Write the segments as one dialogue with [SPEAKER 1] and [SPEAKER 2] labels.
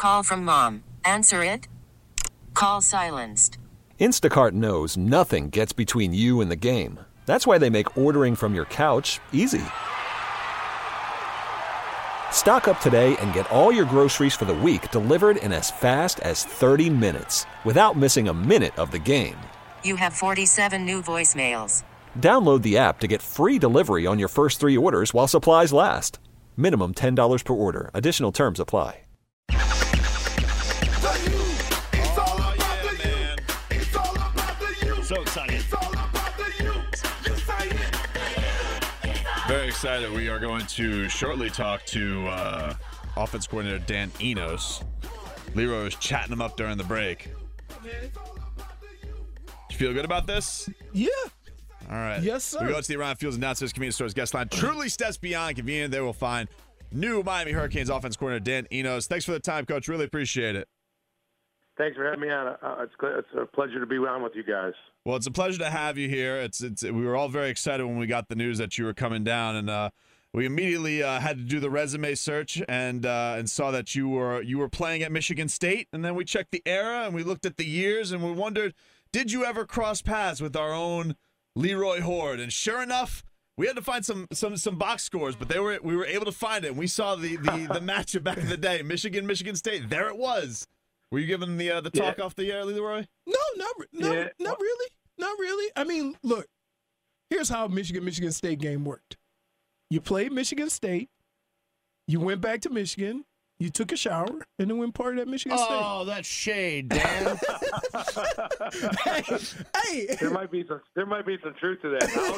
[SPEAKER 1] Call from mom. Answer it. Call silenced.
[SPEAKER 2] Instacart knows nothing gets between you and the game. That's why they make ordering from your couch easy. Stock up today and get all your groceries for the week delivered in as fast as 30 minutes without missing a minute of the game.
[SPEAKER 1] You have 47 new voicemails.
[SPEAKER 2] Download the app to get free delivery on your first 3 orders while supplies last. Minimum $10 per order. Additional terms apply.
[SPEAKER 3] So excited. Very excited. We are going to shortly talk to offense coordinator Dan Enos. Leroy was chatting him up during the break. You feel good about this?
[SPEAKER 4] Yeah.
[SPEAKER 3] All right.
[SPEAKER 4] Yes, sir.
[SPEAKER 3] We go to the Around Fields and Downstairs Convenience Stores guest line. Truly steps beyond convenient. They will find new Miami Hurricanes offense coordinator Dan Enos. Thanks for the time, Coach. Really appreciate it.
[SPEAKER 5] Thanks for having me on. It's a pleasure to be on with you guys.
[SPEAKER 3] Well, it's a pleasure to have you here. We were all very excited when we got the news that you were coming down, and we immediately had to do the resume search and saw that you were playing at Michigan State, and then we checked the era and we looked at the years and we wondered, did you ever cross paths with our own Leroy Horde? And sure enough, we had to find some box scores, but we were able to find it. And we saw the matchup back in the day, Michigan State. There it was. Were you giving the talk off the air, Leroy?
[SPEAKER 4] No, not really. I mean, look, here's how Michigan State game worked. You played Michigan State, you went back to Michigan, you took a shower, and then went party at Michigan State.
[SPEAKER 6] Oh, that's shade, Dan.
[SPEAKER 4] hey.
[SPEAKER 5] There might be some truth to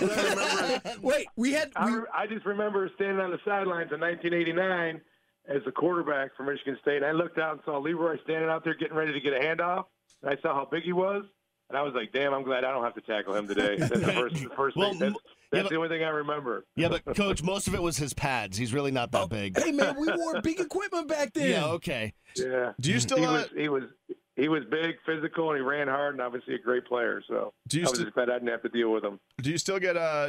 [SPEAKER 5] that.
[SPEAKER 4] Wait,
[SPEAKER 5] I just remember standing on the sidelines in 1989 as a quarterback for Michigan State, and I looked out and saw Leroy standing out there getting ready to get a handoff, and I saw how big he was, and I was like, damn, I'm glad I don't have to tackle him today. That's the first thing. That's the only thing I remember.
[SPEAKER 6] Yeah, but, Coach, most of it was his pads. He's really not that big.
[SPEAKER 4] Hey, man, we wore big equipment back then.
[SPEAKER 6] Yeah, okay.
[SPEAKER 5] Yeah.
[SPEAKER 3] Do you still
[SPEAKER 5] He was big, physical, and he ran hard, and obviously a great player. So I was just glad I didn't have to deal with him.
[SPEAKER 3] Do you still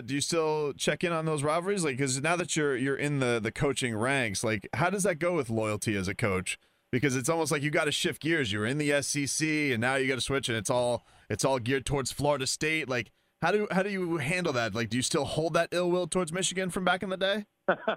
[SPEAKER 3] check in on those rivalries? Like, because now that you're in the coaching ranks, like, how does that go with loyalty as a coach? Because it's almost like you got to shift gears. You were in the SEC, and now you got to switch, and it's all geared towards Florida State. Like, how do you handle that? Like, do you still hold that ill will towards Michigan from back in the day?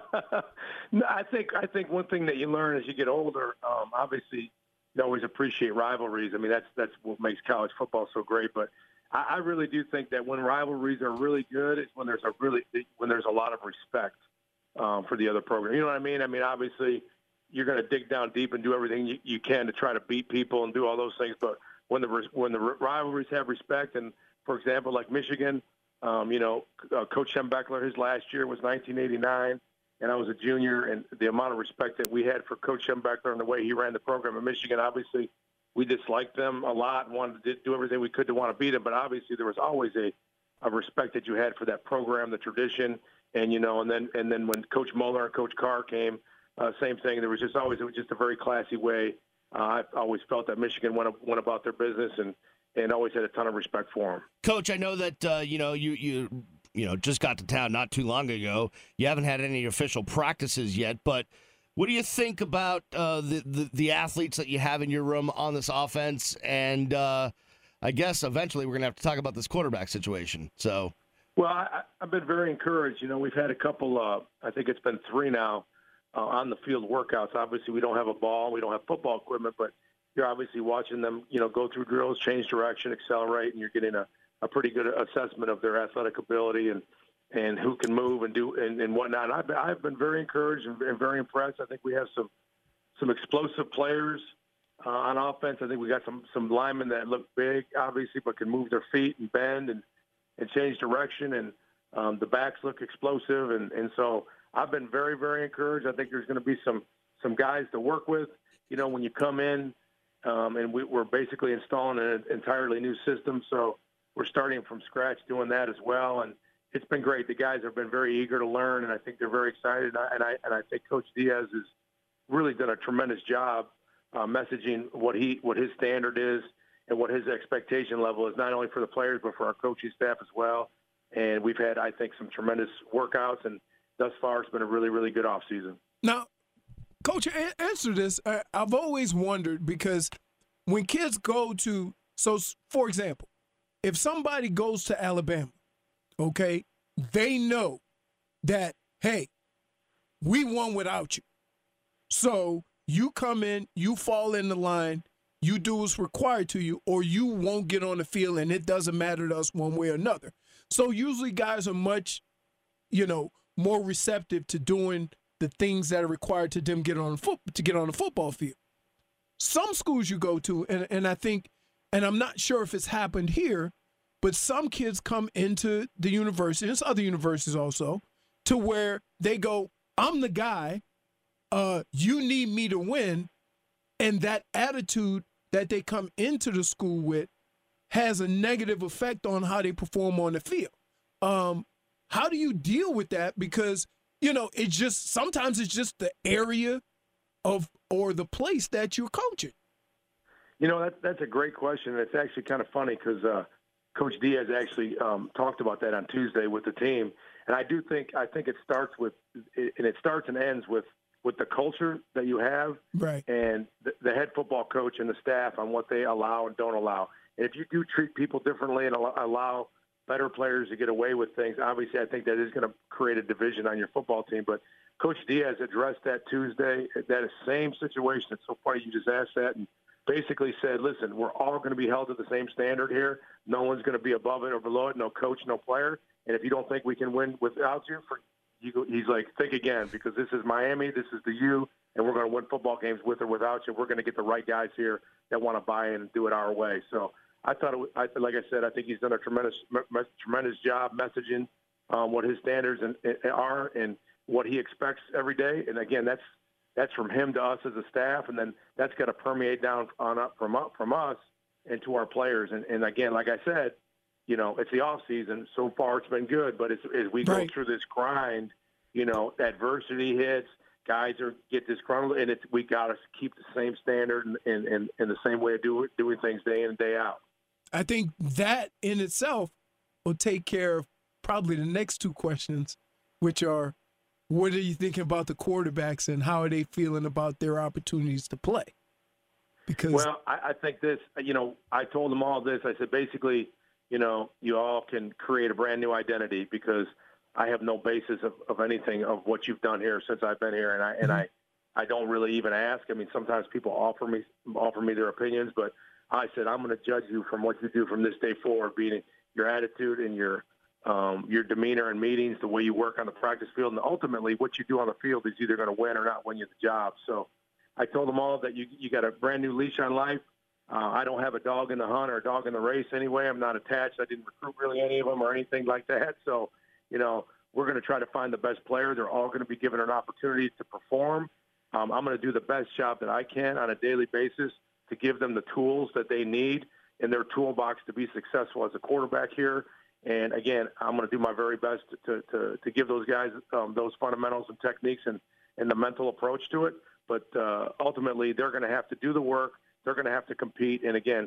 [SPEAKER 5] No, I think one thing that you learn as you get older, obviously, you always appreciate rivalries. I mean, that's what makes college football so great. But I really do think that when rivalries are really good, it's when there's a lot of respect for the other program. You know what I mean? I mean, obviously, you're going to dig down deep and do everything you can to try to beat people and do all those things. But when the rivalries have respect, and for example, like Michigan, Coach Schembechler, his last year was 1989. And I was a junior, and the amount of respect that we had for Coach Schembechler and the way he ran the program in Michigan, obviously we disliked them a lot and wanted to do everything we could to want to beat them. But obviously there was always a respect that you had for that program, the tradition, and and then when Coach Muller and Coach Carr came, same thing. It was just a very classy way. I've always felt that Michigan went about their business and always had a ton of respect for them.
[SPEAKER 6] Coach, I know that you just got to town not too long ago. You haven't had any official practices yet, but what do you think about the athletes that you have in your room on this offense? And I guess eventually we're going to have to talk about this quarterback situation. So,
[SPEAKER 5] well, I've been very encouraged. We've had a couple. I think it's been 3 now on the field workouts. Obviously, we don't have a ball, we don't have football equipment, but you're obviously watching them, go through drills, change direction, accelerate, and you're getting a pretty good assessment of their athletic ability and who can move and do and whatnot. And I've been very encouraged and very impressed. I think we have some explosive players on offense. I think we got some linemen that look big, obviously, but can move their feet and bend and change direction. And the backs look explosive. And so I've been very, very encouraged. I think there's going to be some guys to work with. When you come in, and we're basically installing an entirely new system, so we're starting from scratch doing that as well, and it's been great. The guys have been very eager to learn, and I think they're very excited. And I think Coach Diaz has really done a tremendous job messaging what his standard is and what his expectation level is, not only for the players but for our coaching staff as well. And we've had, I think, some tremendous workouts, and thus far it's been a really, really good offseason.
[SPEAKER 4] Now, Coach, answer this. I've always wondered because when kids go to, for example, if somebody goes to Alabama, okay, they know that, hey, we won without you. So you come in, you fall in the line, you do what's required to you, or you won't get on the field, and it doesn't matter to us one way or another. So usually guys are much, more receptive to doing the things that are required to them to get on the football field. Some schools you go to, and I think, and I'm not sure if it's happened here, but some kids come into the university, and it's other universities also, to where they go, I'm the guy, you need me to win, and that attitude that they come into the school with has a negative effect on how they perform on the field. How do you deal with that? Because, sometimes it's just the area or the place that you're coaching.
[SPEAKER 5] That's a great question. It's actually kind of funny because Coach Diaz actually talked about that on Tuesday with the team. And I think it starts and ends with the culture that you have,
[SPEAKER 4] right,
[SPEAKER 5] and the head football coach and the staff on what they allow and don't allow. And if you do treat people differently and allow better players to get away with things, obviously I think that is going to create a division on your football team. But Coach Diaz addressed that Tuesday, that same situation. It's so funny you just asked that, and basically said, listen, we're all going to be held to the same standard here. No one's going to be above it or below it, no coach, no player. And if you don't think we can win without you, he's like, think again, because this is Miami, this is the U, and we're going to win football games with or without you. We're going to get the right guys here that want to buy in and do it our way. So I thought, like I said, I think he's done a tremendous job messaging what his standards are and what he expects every day. And again, that's from him to us as a staff, and then that's got to permeate down on up from us and to our players. And again, like I said, it's the off season. So far, it's been good, but as we go through this grind, adversity hits, guys get disgruntled, and we got to keep the same standard and the same way of doing things day in and day out.
[SPEAKER 4] I think that in itself will take care of probably the next two questions, which are, what are you thinking about the quarterbacks and how are they feeling about their opportunities to play? Because
[SPEAKER 5] I think this, I told them all this. I said, basically, you all can create a brand new identity because I have no basis of anything of what you've done here since I've been here. And I don't really even ask. I mean, sometimes people offer me their opinions, but I said, I'm going to judge you from what you do from this day forward, being your attitude and your demeanor in meetings, the way you work on the practice field, and ultimately what you do on the field is either going to win or not win you the job. So I told them all that you got a brand new leash on life. I don't have a dog in the hunt or a dog in the race anyway. I'm not attached. I didn't recruit really any of them or anything like that. So, we're going to try to find the best player. They're all going to be given an opportunity to perform. I'm going to do the best job that I can on a daily basis to give them the tools that they need in their toolbox to be successful as a quarterback here. And again, I'm going to do my very best to give those guys those fundamentals and techniques and the mental approach to it. But ultimately, they're going to have to do the work. They're going to have to compete. And again,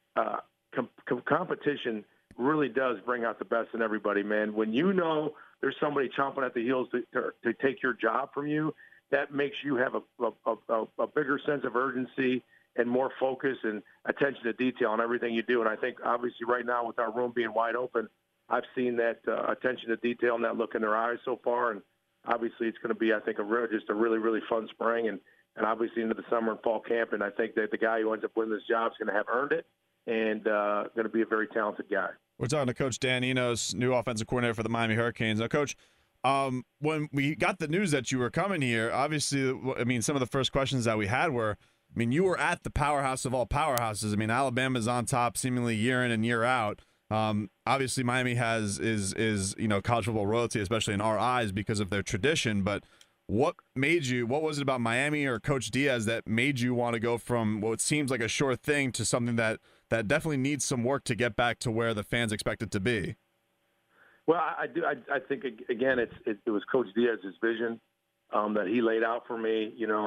[SPEAKER 5] competition really does bring out the best in everybody, man. When there's somebody chomping at the heels to take your job from you, that makes you have a bigger sense of urgency and more focus and attention to detail on everything you do. And I think obviously right now with our room being wide open, I've seen that attention to detail and that look in their eyes so far. And obviously it's going to be, I think, just a really, really fun spring and obviously into the summer and fall camp. And I think that the guy who ends up winning this job is going to have earned it and going to be a very talented guy.
[SPEAKER 3] We're talking to Coach Dan Enos, new offensive coordinator for the Miami Hurricanes. Now, Coach, when we got the news that you were coming here, obviously, some of the first questions that we had were, you were at the powerhouse of all powerhouses. Alabama's on top seemingly year in and year out. Obviously, Miami is college football royalty, especially in our eyes because of their tradition. But what was it about Miami or Coach Diaz that made you want to go from what seems like a sure thing to something that definitely needs some work to get back to where the fans expect it to be?
[SPEAKER 5] Well, I do. I think again, it was Coach Diaz's vision that he laid out for me.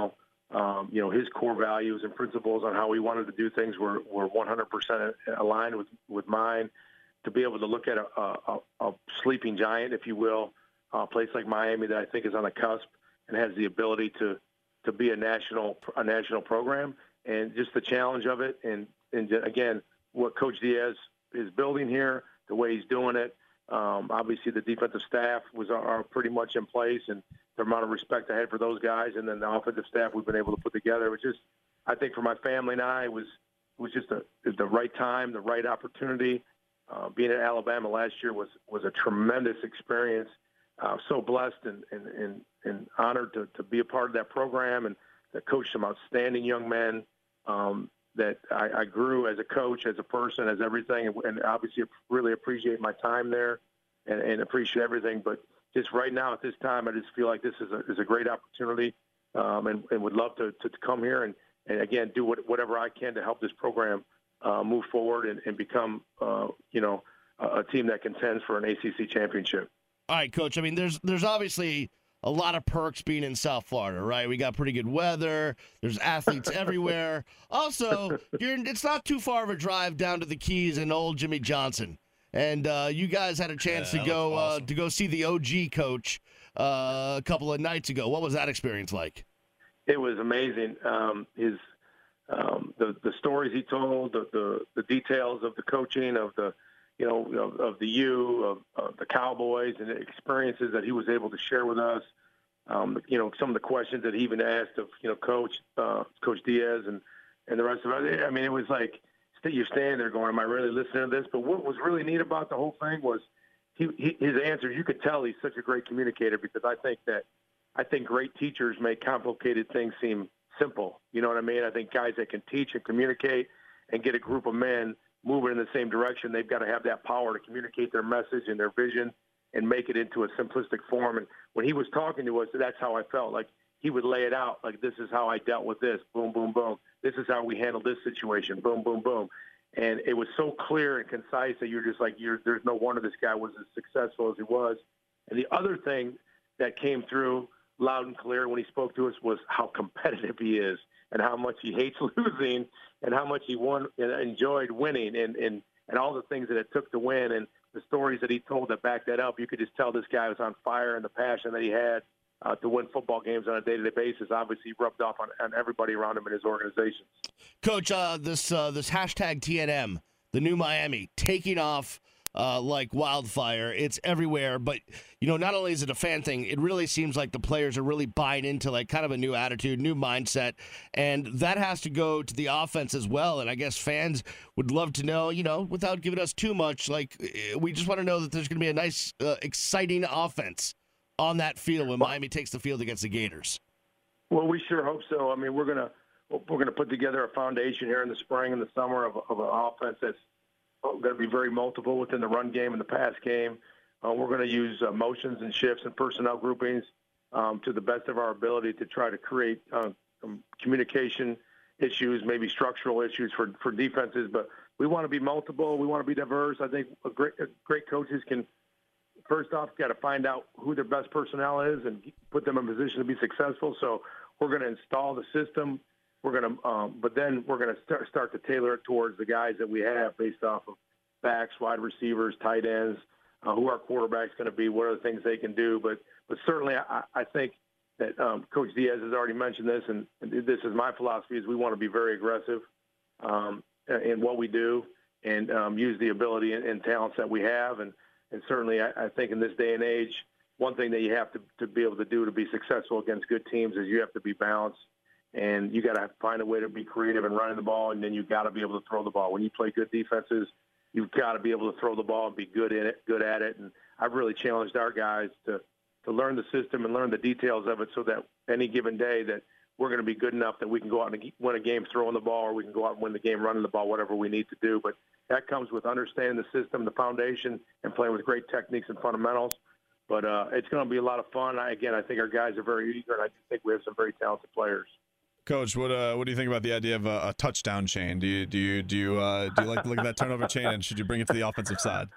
[SPEAKER 5] His core values and principles on how he wanted to do things were 100% aligned with mine. To be able to look at a sleeping giant, if you will, a place like Miami that I think is on the cusp and has the ability to to be a national program, and just the challenge of it, and again, what Coach Diaz is building here, the way he's doing it. Obviously, the defensive staff are pretty much in place, and the amount of respect I had for those guys, and then the offensive staff we've been able to put together. It was just, I think, for my family and I, it was just the right time, the right opportunity. Being at Alabama last year was a tremendous experience. So blessed and honored to be a part of that program and to coach some outstanding young men that I grew as a coach, as a person, as everything, and obviously really appreciate my time there and appreciate everything. But just right now at this time, I just feel like this is a great opportunity and would love to come here and again, do whatever I can to help this program move forward and become, a team that contends for an ACC championship.
[SPEAKER 6] All right, Coach. I mean, there's obviously a lot of perks being in South Florida, right? We got pretty good weather. There's athletes everywhere. Also, it's not too far of a drive down to the Keys and old Jimmy Johnson. And you guys had a chance to go see the OG coach a couple of nights ago. What was that experience like?
[SPEAKER 5] It was amazing. The stories he told, the details of the coaching, of the the Cowboys, and the experiences that he was able to share with us. Some of the questions that he even asked of Coach Diaz and the rest of it. I mean, it was like you're standing there going, "Am I really listening to this?" But what was really neat about the whole thing was his answers. You could tell he's such a great communicator, because I think great teachers make complicated things seem simple. You know what I mean? I think guys that can teach and communicate and get a group of men moving in the same direction, they've got to have that power to communicate their message and their vision and make it into a simplistic form. And when he was talking to us, that's how I felt. Like he would lay it out, like, this is how I dealt with this, boom, boom, boom. This is how we handled this situation, boom, boom, boom. And it was so clear and concise that you're just like, there's no wonder this guy was as successful as he was. And the other thing that came through loud and clear when he spoke to us was how competitive he is and how much he hates losing and how much he enjoyed winning and all the things that it took to win, and the stories that he told that backed that up. You could just tell this guy was on fire, and the passion that he had to win football games on a day-to-day basis obviously rubbed off on everybody around him in his organization.
[SPEAKER 6] Coach, this hashtag TNM, the new Miami, taking off like wildfire. It's everywhere. But, not only is it a fan thing, it really seems like the players are really buying into like kind of a new attitude, new mindset. And that has to go to the offense as well. And I guess fans would love to know, without giving us too much, like we just want to know that there's going to be a nice, exciting offense on that field when Miami takes the field against the Gators.
[SPEAKER 5] Well, we sure hope so. I mean, we're gonna put together a foundation here in the spring and the summer of an offense that's going to be very multiple within the run game and the pass game. We're going to use motions and shifts and personnel groupings to the best of our ability to try to create communication issues, maybe structural issues for defenses. But we want to be multiple. We want to be diverse. I think great coaches can, first off, got to find out who their best personnel is and put them in position to be successful. So we're going to install the system. But then we're going to start to tailor it towards the guys that we have based off of backs, wide receivers, tight ends, who our quarterback's going to be, what are the things they can do. But certainly I think that Coach Diaz has already mentioned this, and this is my philosophy, is we want to be very aggressive in what we do and use the ability and talents that we have. And certainly I think in this day and age, one thing that you have to be able to do to be successful against good teams is you have to be balanced. And you got to find a way to be creative in running the ball, and then you got to be able to throw the ball. When you play good defenses, you've got to be able to throw the ball and be good at it. And I've really challenged our guys to learn the system and learn the details of it, so that any given day that we're going to be good enough that we can go out and win a game throwing the ball, or we can go out and win the game running the ball, whatever we need to do. But that comes with understanding the system, the foundation, and playing with great techniques and fundamentals. But it's going to be a lot of fun. I think our guys are very eager, and I think we have some very talented players.
[SPEAKER 3] Coach, what do you think about the idea of a touchdown chain? Do you like to look at that turnover chain, and should you bring it to the offensive side?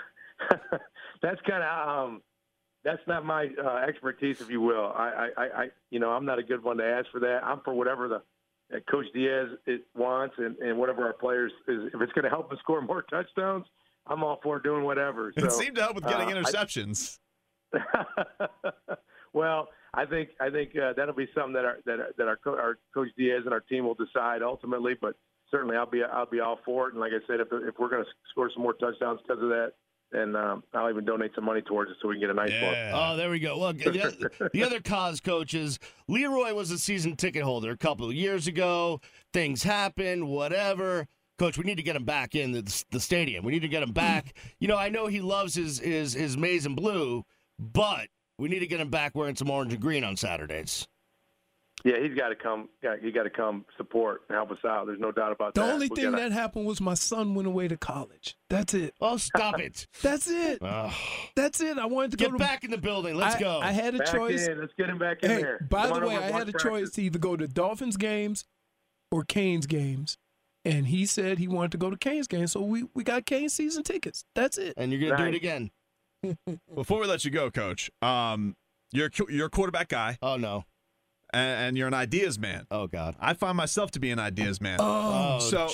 [SPEAKER 5] That's kind of that's not my expertise, if you will. I'm not a good one to ask for that. I'm for whatever Coach Diaz wants, and whatever our players is. If it's going to help us score more touchdowns, I'm all for doing whatever. So,
[SPEAKER 3] it seemed to help with getting interceptions.
[SPEAKER 5] Well, I think that'll be something that our Coach Diaz and our team will decide ultimately. But certainly, I'll be all for it. And like I said, if we're going to score some more touchdowns because of that, then I'll even donate some money towards it so we can get a nice one.
[SPEAKER 6] Oh, there we go. Well, the other cause, Coach, is Leroy was a season ticket holder a couple of years ago. Things happened, whatever. Coach, we need to get him back in the stadium. We need to get him back. I know he loves his maize and blue, but we need to get him back wearing some orange and green on Saturdays.
[SPEAKER 5] Yeah, he's got to come. He got to come support and help us out. There's no doubt about that.
[SPEAKER 4] The only thing that happened was my son went away to college. That's it.
[SPEAKER 6] Oh, stop it.
[SPEAKER 4] That's it. That's it. I wanted to
[SPEAKER 6] get back in the building. Let's go.
[SPEAKER 4] I had a choice.
[SPEAKER 5] Let's get him back in there.
[SPEAKER 4] By the way, I had a choice to either go to Dolphins games or Canes games. And he said he wanted to go to Canes games, so we got Canes season tickets. That's it.
[SPEAKER 6] And you're going to do it again.
[SPEAKER 3] Before we let you go, Coach, you're a quarterback guy.
[SPEAKER 6] Oh, no.
[SPEAKER 3] And you're an ideas man.
[SPEAKER 6] Oh, God.
[SPEAKER 3] I find myself to be an ideas man.
[SPEAKER 6] So,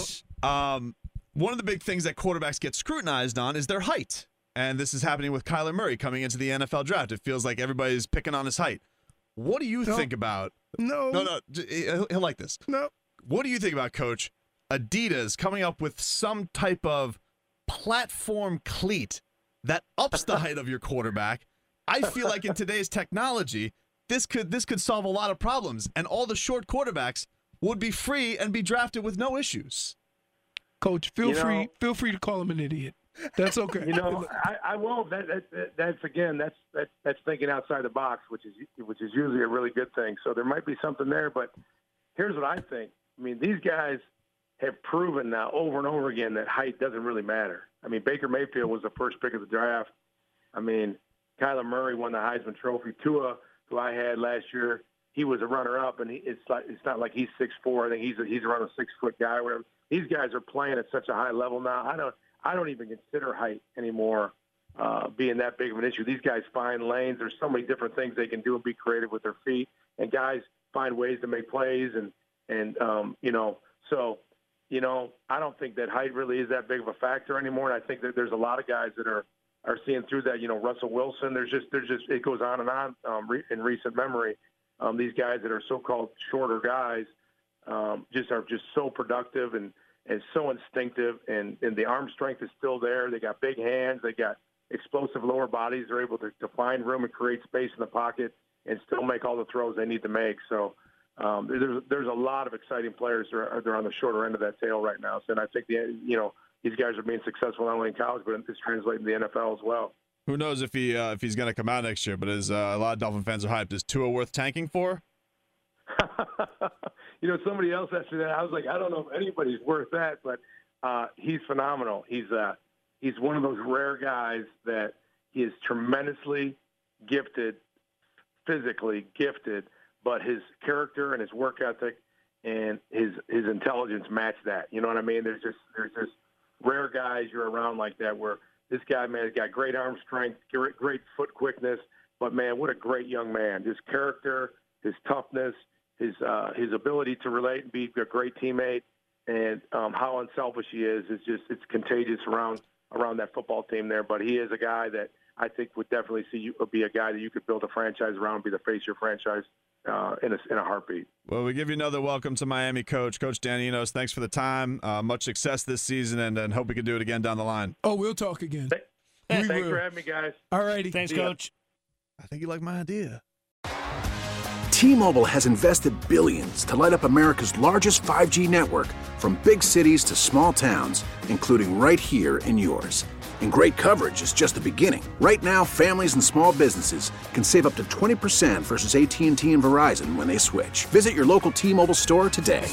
[SPEAKER 3] one of the big things that quarterbacks get scrutinized on is their height. And this is happening with Kyler Murray coming into the NFL draft. It feels like everybody's picking on his height. What do you think about?
[SPEAKER 4] No.
[SPEAKER 3] He'll like this.
[SPEAKER 4] No.
[SPEAKER 3] What do you think about, Coach, Adidas coming up with some type of platform cleat that ups the height of your quarterback? I feel like in today's technology, this could solve a lot of problems, and all the short quarterbacks would be free and be drafted with no issues.
[SPEAKER 4] Coach, feel free to call him an idiot. That's okay.
[SPEAKER 5] I won't. That's thinking outside the box, which is usually a really good thing. So there might be something there, but here's what I think. I mean, these guys have proven now over and over again that height doesn't really matter. I mean, Baker Mayfield was the first pick of the draft. I mean, Kyler Murray won the Heisman Trophy. Tua, who I had last year, he was a runner-up, and it's not like he's 6'4". I think he's around a 6-foot guy. Whatever. These guys are playing at such a high level now. I don't even consider height anymore being that big of an issue. These guys find lanes. There's so many different things they can do and be creative with their feet, and guys find ways to make plays and I don't think that height really is that big of a factor anymore. And I think that there's a lot of guys that are seeing through that. Russell Wilson. There's just it goes on and on in recent memory. These guys that are so-called shorter guys are just so productive and so instinctive, and the arm strength is still there. They got big hands. They got explosive lower bodies. They're able to find room and create space in the pocket and still make all the throws they need to make. So. There's a lot of exciting players that are on the shorter end of that tail right now. So, and I think these guys are being successful not only in college, but it's translating to the NFL as well.
[SPEAKER 3] Who knows if he's going to come out next year? But as a lot of Dolphin fans are hyped, is Tua worth tanking for?
[SPEAKER 5] Somebody else asked me that. I was like, I don't know if anybody's worth that, but he's phenomenal. He's one of those rare guys that he is tremendously gifted, physically gifted. But his character and his work ethic and his intelligence match that. You know what I mean? There's just rare guys you're around like that where this guy, man, has got great arm strength, great foot quickness, but, man, what a great young man. His character, his toughness, his ability to relate and be a great teammate, and how unselfish he is it's contagious around that football team there. But he is a guy that I think would definitely be a guy that you could build a franchise around, be the face of your franchise. In a heartbeat.
[SPEAKER 3] Well, we give you another welcome to Miami, Coach Dan Enos. Thanks for the time. Much success this season, and hope we can do it again down the line.
[SPEAKER 4] Oh, we'll talk again.
[SPEAKER 5] Thanks for having me, guys.
[SPEAKER 4] All righty.
[SPEAKER 6] Thanks, Coach.
[SPEAKER 3] I think you like my idea.
[SPEAKER 7] T-Mobile has invested billions to light up America's largest 5G network, from big cities to small towns, including right here in yours. And great coverage is just the beginning. Right now, families and small businesses can save up to 20% versus AT&T and Verizon when they switch. Visit your local T-Mobile store today.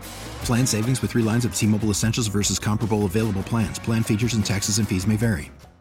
[SPEAKER 8] Plan savings with 3 lines of T-Mobile Essentials versus comparable available plans. Plan features and taxes and fees may vary.